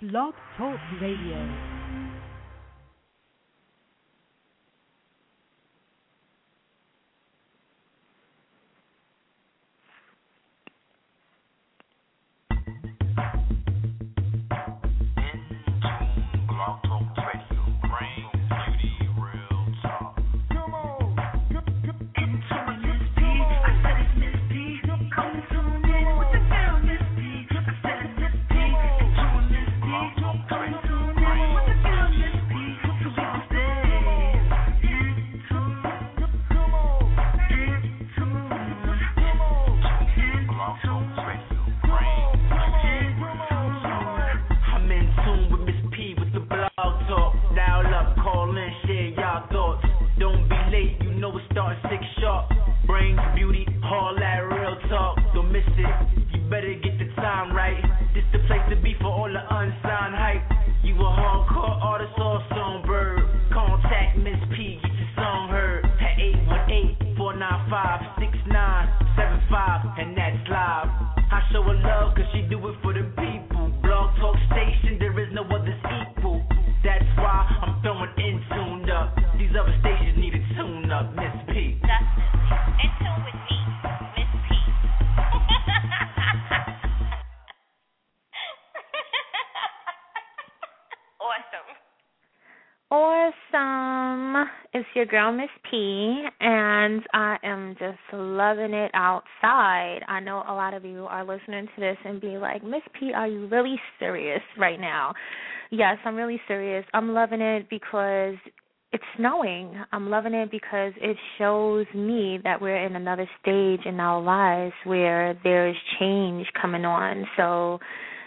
Blog Talk Radio. Awesome. It's your girl, Miss P, and I am just loving it outside. I know a lot of you are listening to this and be like, Miss P, are you really serious right now? Yes, I'm really serious. I'm loving it because it's snowing. I'm loving it because it shows me that we're in another stage in our lives where there's change coming on. So,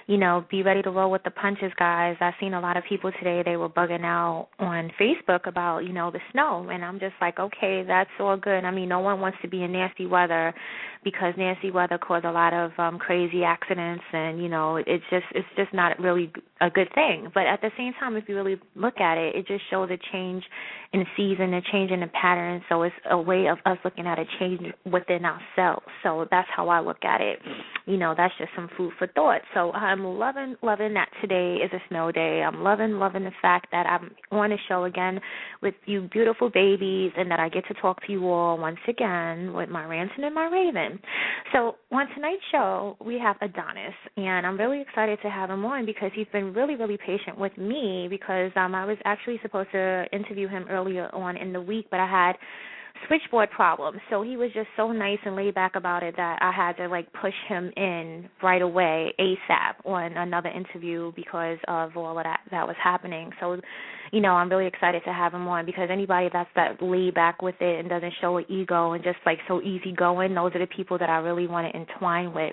be ready to roll with the punches, guys. I've seen a lot of people today, they were bugging out on Facebook about, the snow. And I'm just like, okay, that's all good. I mean, no one wants to be in nasty weather because nasty weather caused a lot of crazy accidents and, it's just not really a good thing. But at the same time, if you really look at it, it just shows a change in the season, a change in the pattern. So it's a way of us looking at a change within ourselves. So that's how I look at it. That's just some food for thought. So I'm loving that today is a snow day. I'm loving the fact that I'm on the show again with you beautiful babies and that I get to talk to you all once again with my ranting and my raving. So on tonight's show, we have Adonis, and I'm really excited to have him on because he's been really, really patient with me because I was actually supposed to interview him earlier on in the week, but I had switchboard problems. So he was just so nice and laid back about it that I had to push him in right away ASAP on another interview because of all of that was happening. So, I'm really excited to have him on because anybody that's that laid back with it and doesn't show an ego and just so easygoing, those are the people that I really want to entwine with.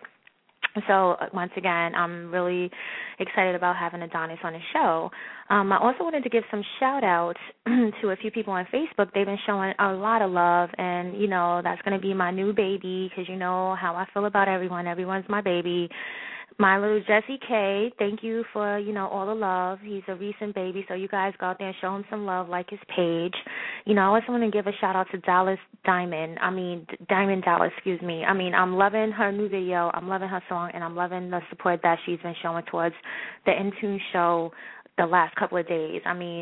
So, once again, I'm really excited about having Adonis on the show. I also wanted to give some shout-outs to a few people on Facebook. They've been showing a lot of love, and, that's going to be my new baby because you know how I feel about everyone. Everyone's my baby. My little Jesse K, thank you for, all the love. He's a recent baby, so you guys go out there and show him some love, like his page. I also want to give a shout-out to Diamond Dallas, excuse me. I'm loving her new video. I'm loving her song, and I'm loving the support that she's been showing towards the Intune show the last couple of days.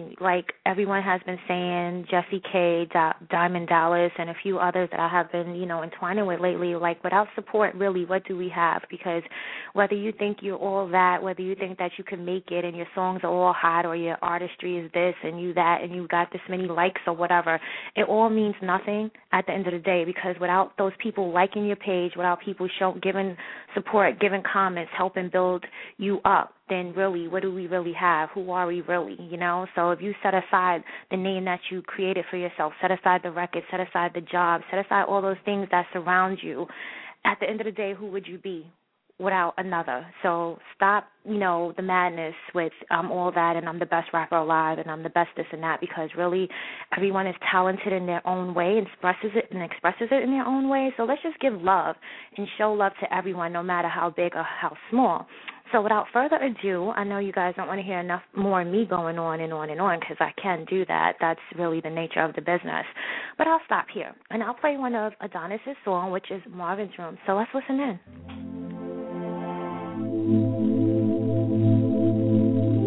Everyone has been saying, Jesse K, Diamond Dallas, and a few others that I have been, entwining with lately, without support, really, what do we have? Because whether you think you're all that, whether you think that you can make it and your songs are all hot or your artistry is this and you that and you got this many likes or whatever, it all means nothing at the end of the day because without those people liking your page, without people giving support, giving comments, helping build you up, then really, what do we really have? Who are we really, So if you set aside the name that you created for yourself, set aside the record, set aside the job, set aside all those things that surround you, at the end of the day, who would you be without another? So stop, the madness with I'm all that and I'm the best rapper alive and I'm the best this and that because really everyone is talented in their own way and expresses it in their own way. So let's just give love and show love to everyone no matter how big or how small. So without further ado, I know you guys don't want to hear enough more of me going on and on and on because I can do that. That's really the nature of the business. But I'll stop here, and I'll play one of Adonis' song, which is Marvin's Room. So let's listen in.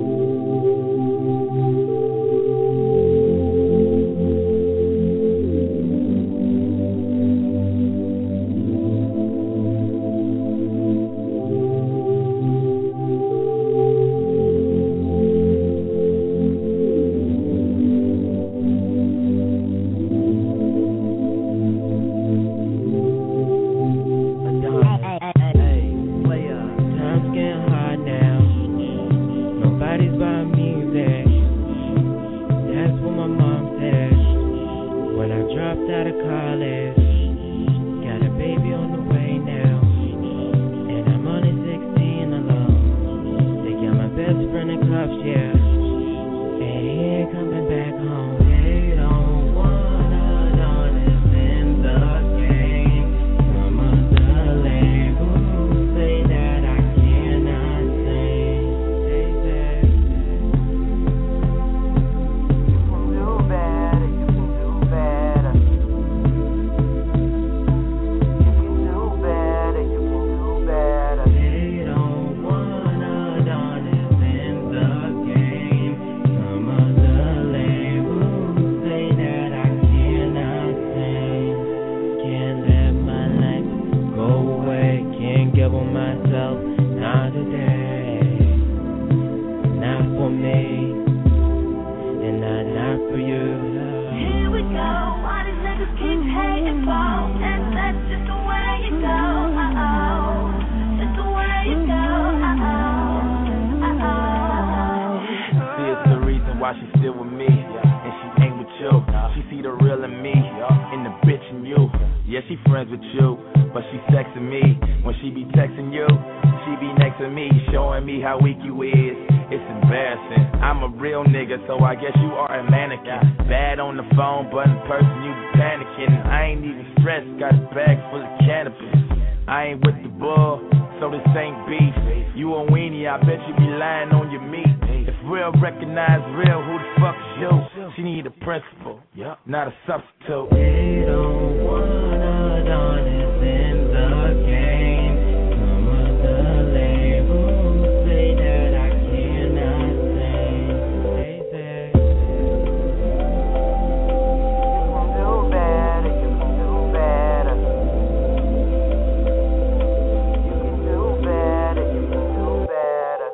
out of college. Got a baby on the way now. And I'm only 16 alone. They got my best friend in cuffs, yeah. And he ain't coming back home. They don't wanna know this in the game. Some of the labels say that I cannot sing. They say you can do better, you can do better. You can do better, you can do better. They don't wanna know this in the game. Some of the labels say that I cannot sing. Can't let my life go away. Can't give on myself, not today. Not for me, and not for you. Here we go. Why these niggas keep hating for? And that's just the way you go. Just the way you go. See, it's the reason why she's still with me, and she ain't with you. She see the real in me, and the bitch in you. Yeah, she friends with you, but she sexing me. When she be texting you, she be next to me, showing me how weak you is. It's embarrassing. I'm a real nigga, so I guess you are a mannequin. Bad on the phone, but in person you be panicking. I ain't even stressed, got a bag full of cannabis. I ain't with the bull, so this ain't beef. You a weenie, I bet you be lying on your meat. If real recognize real, who the fuck is you? She need a principal, not a substitute. They don't wanna know this in the game. Some of the labels say that I cannot sing. They say you can do better, you can do better. You can do better, you can do better.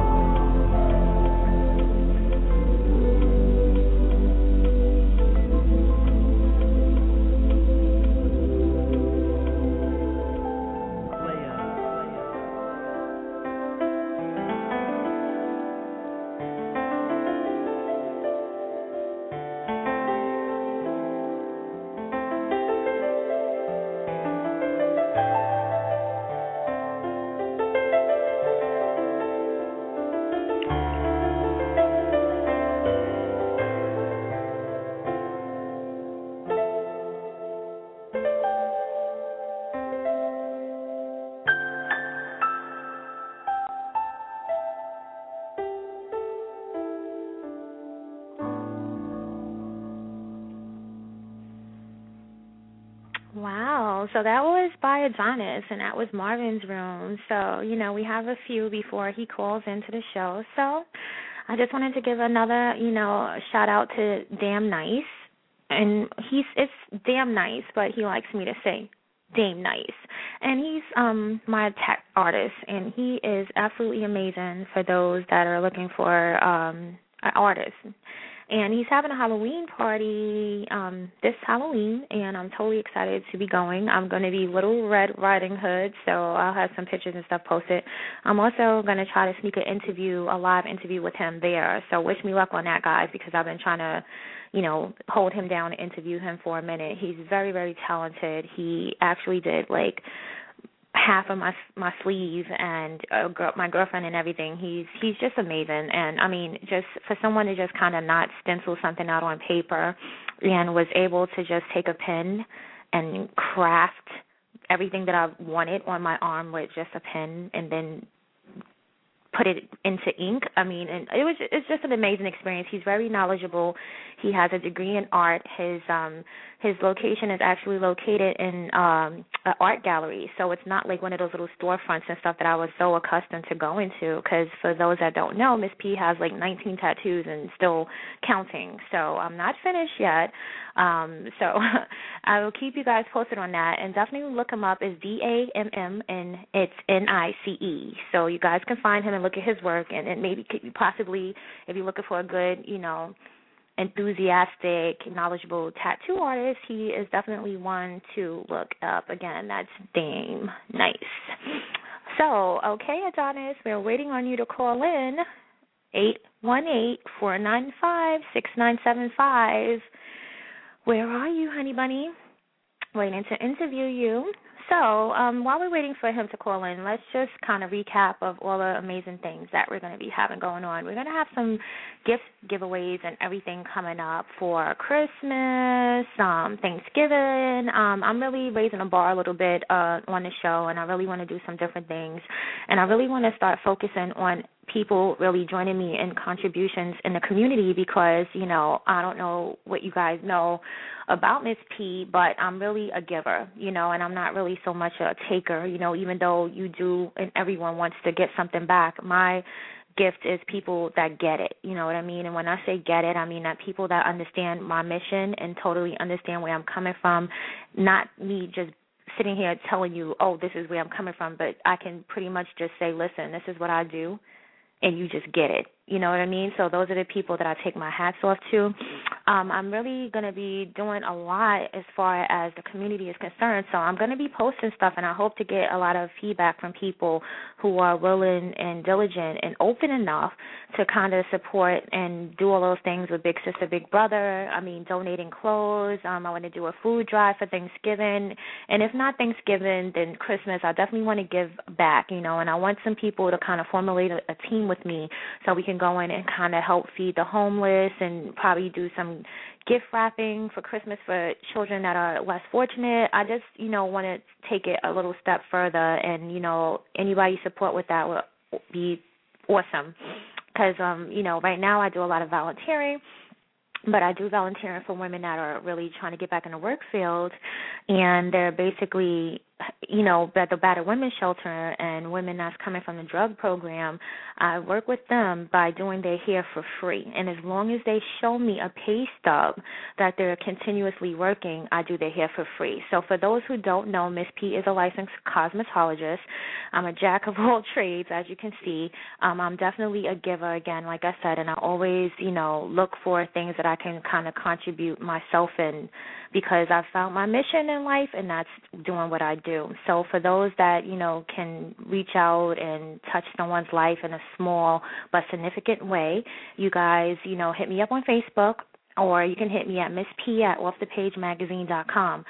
Wow. So that was by Adonis, and that was Marvin's Room. So, we have a few before he calls into the show. So I just wanted to give another, shout out to Damn Nice. And it's Damn Nice, but he likes me to say Dame Nice. And he's my tech artist, and he is absolutely amazing for those that are looking for an artist. And he's having a Halloween party this Halloween, and I'm totally excited to be going. I'm going to be Little Red Riding Hood, so I'll have some pictures and stuff posted. I'm also going to try to sneak a live interview with him there. So wish me luck on that, guys, because I've been trying to, hold him down and interview him for a minute. He's very, very talented. He actually did, half of my sleeve and my girlfriend and everything. He's just amazing. And I mean, just for someone to just kind of not stencil something out on paper and was able to just take a pen and craft everything that I wanted on my arm with just a pen and then put it into ink. I mean, and it's just an amazing experience. He's very knowledgeable. He has a degree in art. His location is actually located in an art gallery, so it's not like one of those little storefronts and stuff that I was so accustomed to going to, because for those that don't know, Miss P has 19 tattoos and still counting, so I'm not finished yet. So I will keep you guys posted on that, and definitely look him up. It's Damm, and it's Nice. So you guys can find him and look at his work, and maybe possibly, if you're looking for a good, enthusiastic, knowledgeable tattoo artist, he is definitely one to look up. Again, that's Dame Nice. So, okay, Adonis, we're waiting on you to call in, 818-495-6975. Where are you, honey bunny? Waiting to interview you. So, while we're waiting for him to call in, let's just kind of recap of all the amazing things that we're going to be having going on. We're going to have some gift giveaways and everything coming up for Christmas, Thanksgiving. I'm really raising the bar a little bit on the show, and I really want to do some different things. And I really want to start focusing on people really joining me in contributions in the community because, you know, I don't know what you guys know about Miss P, but I'm really a giver, you know, and I'm not really so much a taker, you know, even though you do and everyone wants to get something back. My gift is people that get it, you know what I mean? And when I say get it, I mean that people that understand my mission and totally understand where I'm coming from, not me just sitting here telling you, oh, this is where I'm coming from, but I can pretty much just say, listen, this is what I do, and you just get it. You know what I mean? So those are the people that I take my hats off to. I'm really going to be doing a lot as far as the community is concerned. So I'm going to be posting stuff, and I hope to get a lot of feedback from people who are willing and diligent and open enough to kind of support and do all those things with Big Sister, Big Brother. I mean, donating clothes. I want to do a food drive for Thanksgiving. And if not Thanksgiving, then Christmas. I definitely want to give back, you know, and I want some people to kind of formulate a team with me so we can go in and kind of help feed the homeless and probably do some gift wrapping for Christmas for children that are less fortunate. I just, you know, want to take it a little step further, and, you know, anybody support with that would be awesome because, you know, right now I do a lot of volunteering, but I do volunteering for women that are really trying to get back in the work field, and they're basically, you know, at the battered women's shelter and women that's coming from the drug program. I work with them by doing their hair for free, and as long as they show me a pay stub that they're continuously working, I do their hair for free. So for those who don't know, Miss P is a licensed cosmetologist. I'm a jack of all trades, as you can see. I'm definitely a giver, again, like I said, and I always, you know, look for things that I can kind of contribute myself in because I've found my mission in life, and that's doing what I do. So for those that, you know, can reach out and touch someone's life in a small but significant way, you guys, you know, hit me up on Facebook, or you can hit me at Miss P at offthepagemagazine.com.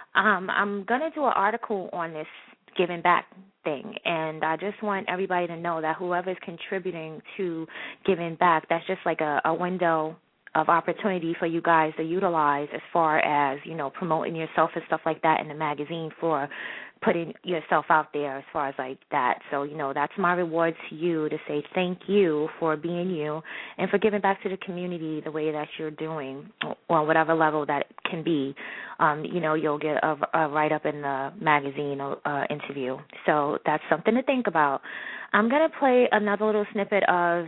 I'm going to do an article on this giving back thing, and I just want everybody to know that whoever is contributing to giving back, that's just like a window of opportunity for you guys to utilize as far as, you know, promoting yourself and stuff like that in the magazine for putting yourself out there as far as like that. So, you know, that's my reward to you, to say thank you for being you and for giving back to the community the way that you're doing on whatever level that can be. You know, you'll get a write-up in the magazine interview. So that's something to think about. I'm going to play another little snippet of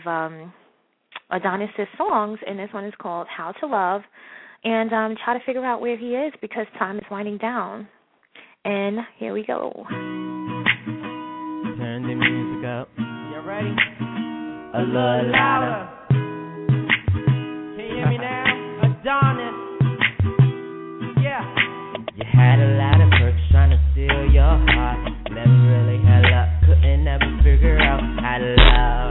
Adonis' songs, and this one is called How to Love, and try to figure out where he is because time is winding down. And here we go. Turn the music up. You ready? A little louder. Can you hear me now? Adonis. Yeah. You had a lot of perks trying to steal your heart. Never really had luck. Couldn't ever figure out how to love.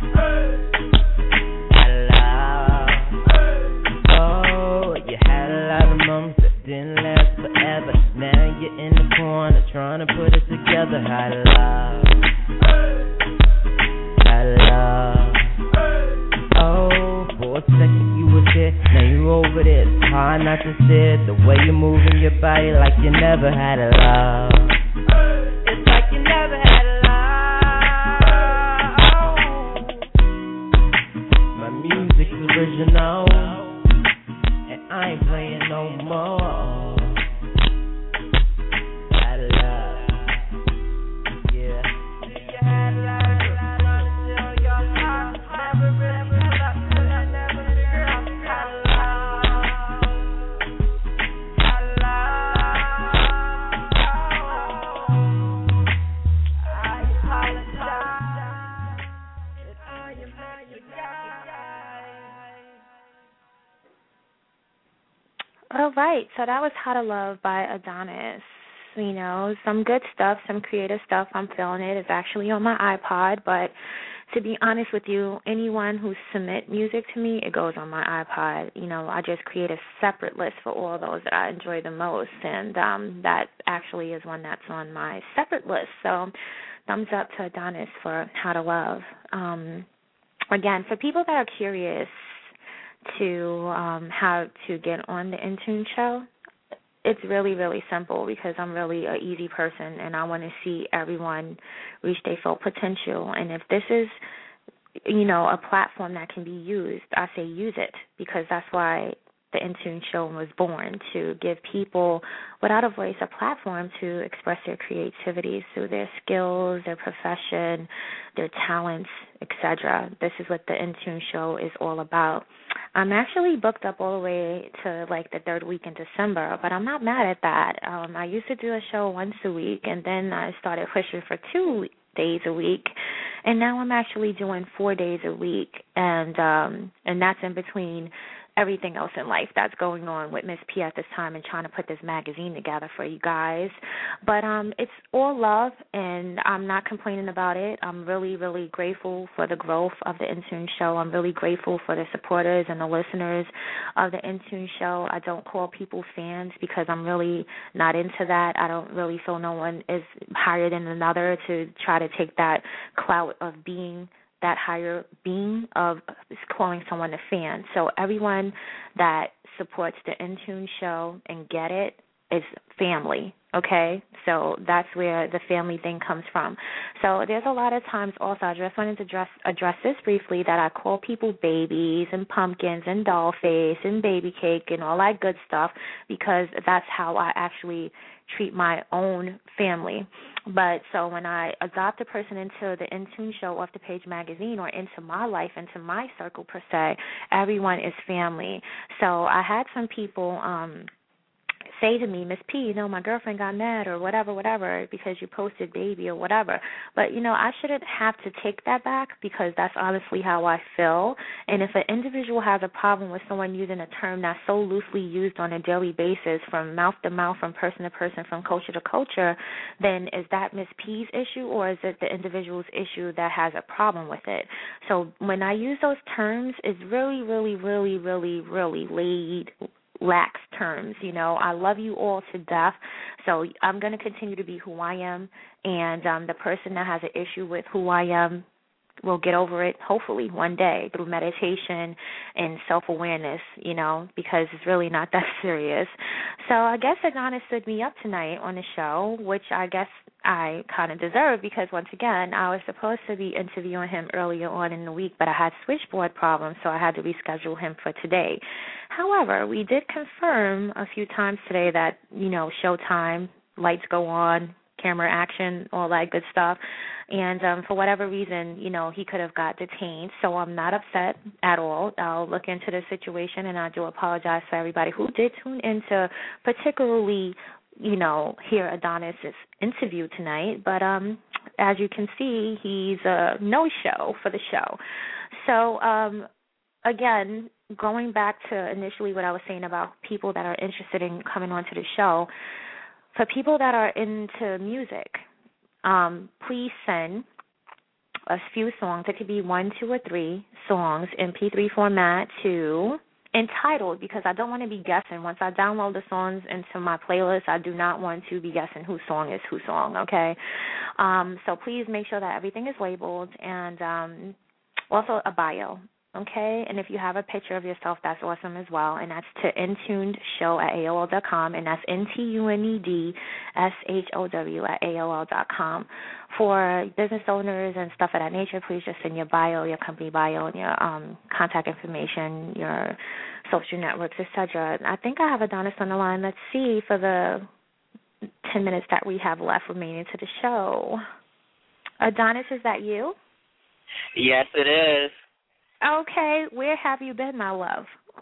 Didn't last forever. Now you're in the corner trying to put it together. How to love, how to love. Oh, for a second you were there, now you over there. It's hard not to see it. The way you're moving your body like you never had a love. It's like you never had a love. My music's original, and I ain't playing no more. All right, so that was How to Love by Adonis. You know, some good stuff, some creative stuff. I'm feeling it. It's actually on my iPod, but To be honest with you, anyone who submit music to me, it goes on my iPod. I just create a separate list for all those that I enjoy the most, and that actually is one that's on my separate list. So thumbs up to Adonis for How to Love. Again, for people that are curious to how to get on the Intune show, it's really, really simple because I'm really an easy person and I want to see everyone reach their full potential. And if this is, a platform that can be used, I say use it, because that's why the Intune show was born, to give people without a voice a platform to express their creativity through their skills, their profession, their talents, etc. This is what the Intune show is all about. I'm actually booked up all the way to the third week in December, but I'm not mad at that. I used to do a show once a week, and then I started pushing for 2 days a week, and now I'm actually doing 4 days a week, and that's in between everything else in life that's going on with Miss P at this time and trying to put this magazine together for you guys. But it's all love, and I'm not complaining about it. I'm really, really grateful for the growth of the Intune show. I'm really grateful for the supporters and the listeners of the Intune show. I don't call people fans because I'm really not into that. I don't really feel no one is higher than another to try to take that clout of being that higher being of calling someone a fan. So everyone that supports the Intune show and get it is family, okay? So that's where the family thing comes from. So there's a lot of times also, I just wanted to address this briefly, that I call people babies and pumpkins and doll face and baby cake and all that good stuff, because that's how I actually treat my own family. But so when I adopt a person into the Intune show off the page magazine, or into my life, into my circle per se, everyone is family. So I had some people say to me, Miss P, my girlfriend got mad or whatever, because you posted baby or whatever. But, I shouldn't have to take that back, because that's honestly how I feel. And if an individual has a problem with someone using a term that's so loosely used on a daily basis, from mouth to mouth, from person to person, from culture to culture, then is that Miss P's issue, or is it the individual's issue that has a problem with it? So when I use those terms, it's really, really, really, really, really lax terms. I love you all to death, so I'm going to continue to be who I am, and the person that has an issue with who I am will get over it, hopefully, one day through meditation and self-awareness, because it's really not that serious. So I guess Adonis stood me up tonight on the show, which I guess I kind of deserve, because once again, I was supposed to be interviewing him earlier on in the week, but I had switchboard problems, so I had to reschedule him for today. However, we did confirm a few times today that, showtime, lights go on, camera action, all that good stuff. And for whatever reason, he could have got detained. So I'm not upset at all. I'll look into the situation, and I do apologize for everybody who did tune in to particularly, hear Adonis's interview tonight. But as you can see, he's a no-show for the show. So, again, going back to initially what I was saying about people that are interested in coming onto the show, for people that are into music, please send a few songs. It could be 1, 2, or 3 songs in MP3 format to entitled, because I don't want to be guessing. Once I download the songs into my playlist, I do not want to be guessing whose song is whose song, okay? So please make sure that everything is labeled, and also a bio. Okay, and if you have a picture of yourself, that's awesome as well. And that's to intunedshow@AOL.com, and that's INTUNEDSHOW@AOL.com. For business owners and stuff of that nature, please just send your bio, your company bio, and your contact information, your social networks, etc. I think I have Adonis on the line. Let's see, for the 10 minutes that we have left remaining to the show. Adonis, is that you? Yes, it is. Okay, where have you been, my love?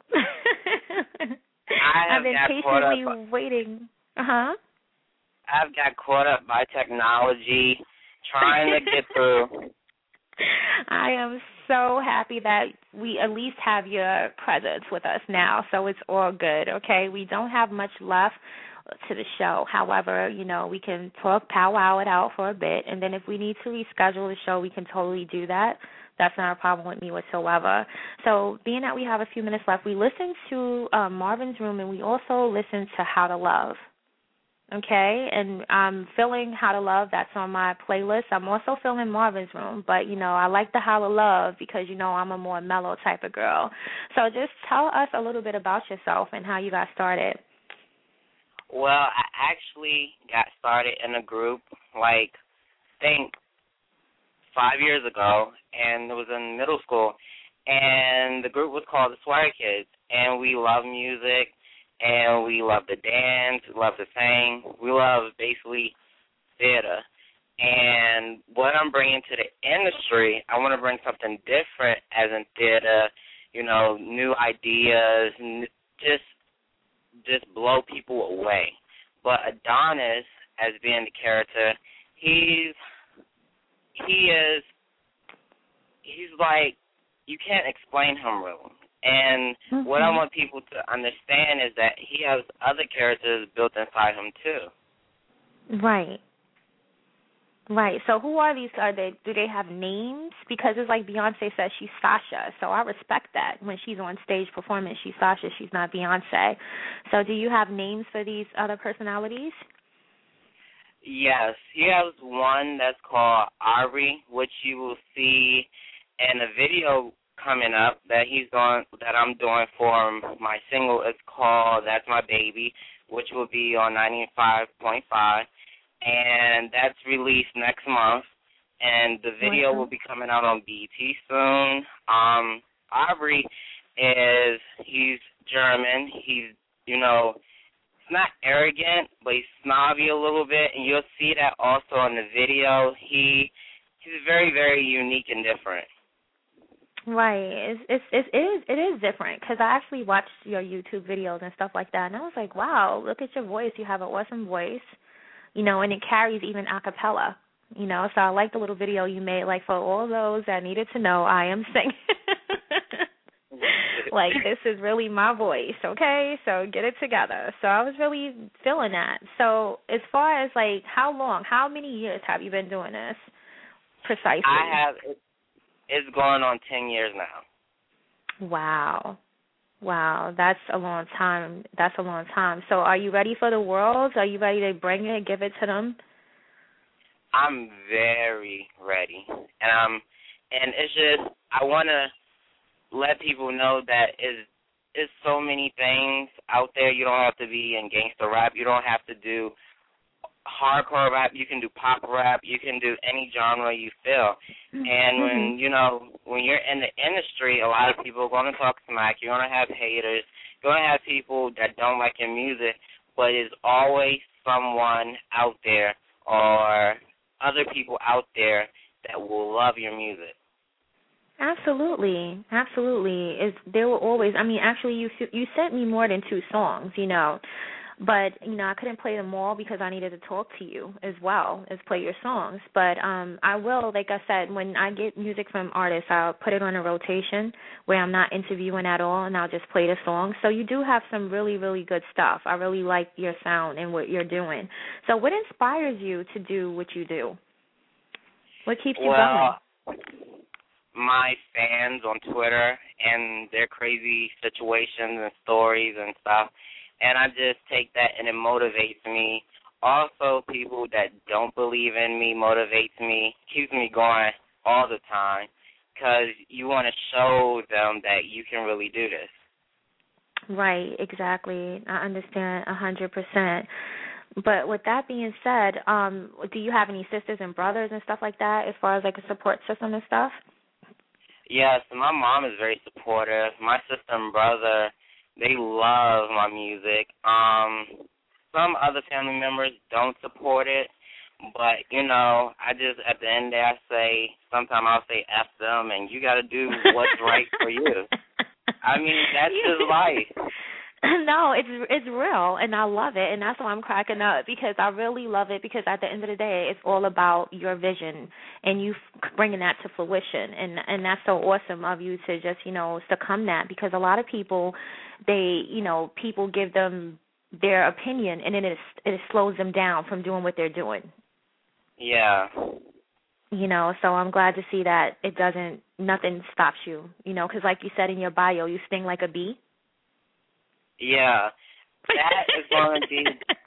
I've been patiently waiting. I've got caught up by technology, trying to get through. I am so happy that we at least have your presence with us now, so it's all good, okay? We don't have much left to the show. However, we can powwow it out for a bit, and then if we need to reschedule the show, we can totally do that. That's not a problem with me whatsoever. So being that we have a few minutes left, we listened to Marvin's Room, and we also listened to How to Love. Okay, and I'm feeling How to Love. That's on my playlist. I'm also feeling Marvin's Room, but, I like the How to Love because, I'm a more mellow type of girl. So just tell us a little bit about yourself and how you got started. Well, I actually got started in a group, I think 5 years ago, and it was in middle school, and the group was called the Swire Kids, and we love music, and we love to dance, we love to sing, we love basically theater. And what I'm bringing to the industry, I want to bring something different as in theater, new ideas, just blow people away. But Adonis, as being the character, he's like, you can't explain him really. And what I want people to understand is that he has other characters built inside him too. Right. So who are these? Do they have names? Because it's like Beyonce says she's Sasha, so I respect that. When she's on stage performing, she's Sasha, she's not Beyonce. So do you have names for these other personalities? Yes, he has one that's called Ari, which you will see in a video coming up that I'm doing for my single. It's called That's My Baby, which will be on 95.5, and that's released next month. And the video will be coming out on BET soon. Aubrey he's German. He's, he's not arrogant, but he's snobby a little bit, and you'll see that also in the video. He's very, very unique and different. Right. It is different because I actually watched your YouTube videos and stuff like that, and I was like, wow, look at your voice. You have an awesome voice, and it carries even a cappella, So I like the little video you made, for all those that needed to know, I am singing. This is really my voice, okay? So get it together. So I was really feeling that. So as far as, how many years have you been doing this precisely? It's going on 10 years now. Wow, that's a long time. So are you ready for the world? Are you ready to bring it, give it to them? I'm very ready. And it's just, I want to let people know that it's so many things out there. You don't have to be in gangster rap. You don't have to do hardcore rap. You can do pop rap. You can do any genre you feel. And when you're in the industry, a lot of people are going to talk smack. You're going to have haters. You're going to have people that don't like your music, but there's always someone out there or other people out there that will love your music. Absolutely. There were always. Actually, you sent me more than 2 songs, but I couldn't play them all because I needed to talk to you as well as play your songs. But I will, like I said, when I get music from artists, I'll put it on a rotation where I'm not interviewing at all, and I'll just play the song. So you do have some really, really good stuff. I really like your sound and what you're doing. So what inspires you to do what you do? What keeps you going? My fans on Twitter and their crazy situations and stories and stuff, and I just take that and it motivates me. Also, people that don't believe in me motivates me, keeps me going all the time, because you want to show them that you can really do this. Right, exactly. I understand 100%. But with that being said, do you have any sisters and brothers and stuff like that as far as a support system and stuff? Yes, my mom is very supportive. My sister and brother, they love my music. Some other family members don't support it, but, I just, at the end of the day, I say, sometimes I'll say F them, and you got to do what's right for you. That's just life. No, it's real, and I love it, and that's why I'm cracking up, because I really love it, because at the end of the day, it's all about your vision and you bringing that to fruition, and that's so awesome of you to just, succumb that, because a lot of people, people give them their opinion, and then it slows them down from doing what they're doing. Yeah. You know, so I'm glad to see that nothing stops you, you know, because like you said in your bio, you sting like a bee. Yeah. That is going to be,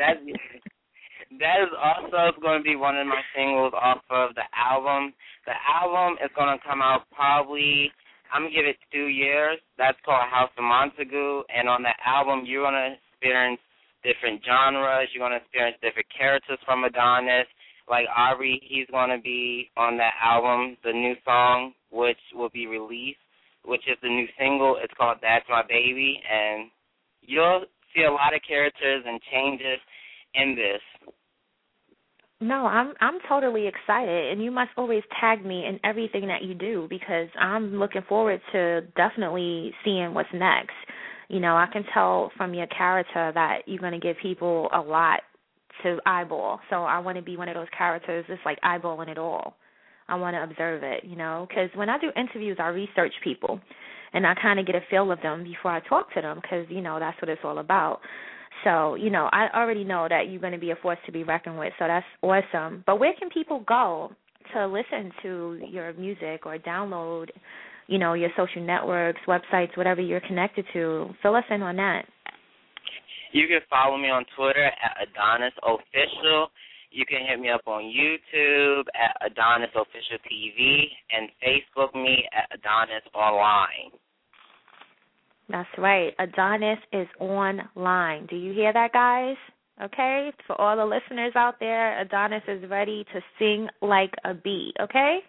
that is also going to be one of my singles off of the album. The album is going to come out probably, I'm going to give it 2 years. That's called House of Montague. And on the album, you're going to experience different genres. You're going to experience different characters from Adonis. Like Ari, he's going to be on that album, the new song, which will be released, which is the new single. It's called That's My Baby. And you'll see a lot of characters and changes in this. No, I'm totally excited, and you must always tag me in everything that you do because I'm looking forward to definitely seeing what's next. You know, I can tell from your character that you're going to give people a lot to eyeball. So I want to be one of those characters that's like eyeballing it all. I want to observe it, you know, because when I do interviews, I research people, and I kind of get a feel of them before I talk to them because, you know, that's what it's all about. So, you know, I already know that you're going to be a force to be reckoned with, so that's awesome. But where can people go to listen to your music or download, you know, your social networks, websites, whatever you're connected to? Fill us in on that. You can follow me on Twitter at Adonis Official. You can hit me up on YouTube at Adonis Official TV and Facebook me at Adonis Online. That's right. Adonis is online. Do you hear that, guys? Okay? For all the listeners out there, Adonis is ready to sing like a bee, okay?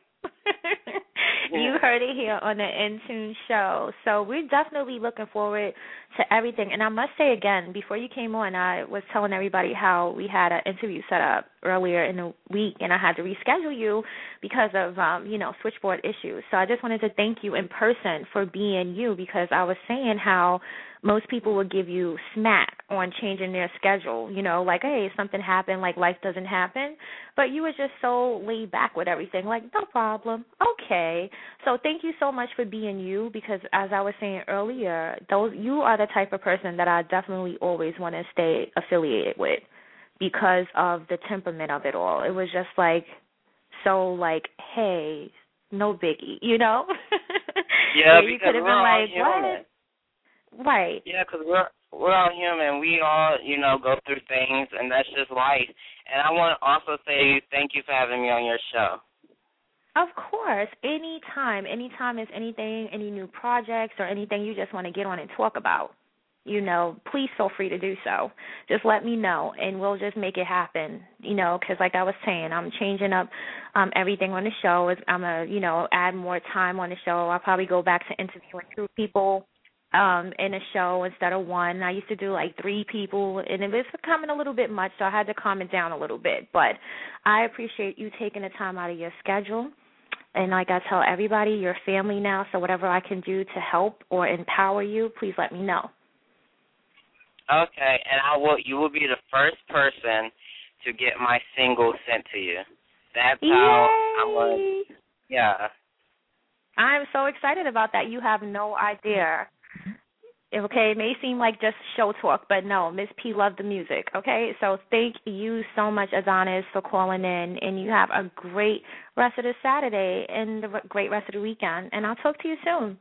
You heard it here on the Intune Show. So we're definitely looking forward to everything. And I must say again, before you came on, I was telling everybody how we had an interview set up earlier in the week, and I had to reschedule you because of, switchboard issues. So I just wanted to thank you in person for being you, because I was saying how most people would give you smack on changing their schedule, you know, like, hey, something happened, like life doesn't happen. But you were just so laid back with everything, like, no problem, okay. So thank you so much for being you, because as I was saying earlier, you are the type of person that I definitely always want to stay affiliated with because of the temperament of it all. It was just like, so like, hey, no biggie, you know? Yeah, you because could have we're been all like, human. what? Right. Yeah, because we're all human. We all, go through things, and that's just life. And I want to also say thank you for having me on your show. Of course. Anytime is anything, any new projects or anything you just want to get on and talk about, please feel free to do so. Just let me know, and we'll just make it happen, because like I was saying, I'm changing up everything on the show. I'm going to, add more time on the show. I'll probably go back to interviewing 2 people in a show instead of 1. I used to do like 3 people, and it was becoming a little bit much, so I had to calm it down a little bit. But I appreciate you taking the time out of your schedule. And like I tell everybody, you're family now, so whatever I can do to help or empower you, please let me know. Okay, and you will be the first person to get my single sent to you. That's how I'm going to, yeah. I'm so excited about that. You have no idea. Okay, it may seem like just show talk, but no, Miss P loved the music, okay? So thank you so much, Adonis, for calling in, and you have a great rest of the Saturday and a great rest of the weekend, and I'll talk to you soon.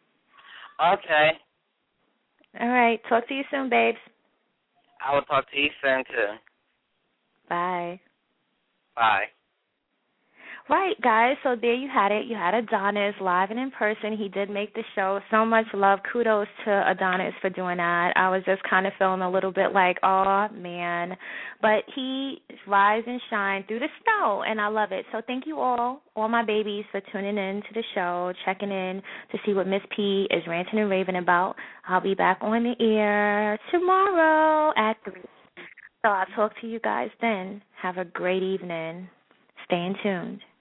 Okay. All right, talk to you soon, babes. I will talk to you soon, too. Bye. Bye. Right, guys, so there you had it. You had Adonis live and in person. He did make the show. So much love. Kudos to Adonis for doing that. I was just kind of feeling a little bit like, oh, man. But he rise and shine through the snow, and I love it. So thank you all my babies, for tuning in to the show, checking in to see what Miss P is ranting and raving about. I'll be back on the air tomorrow at 3. So I'll talk to you guys then. Have a great evening. Stay in tuned.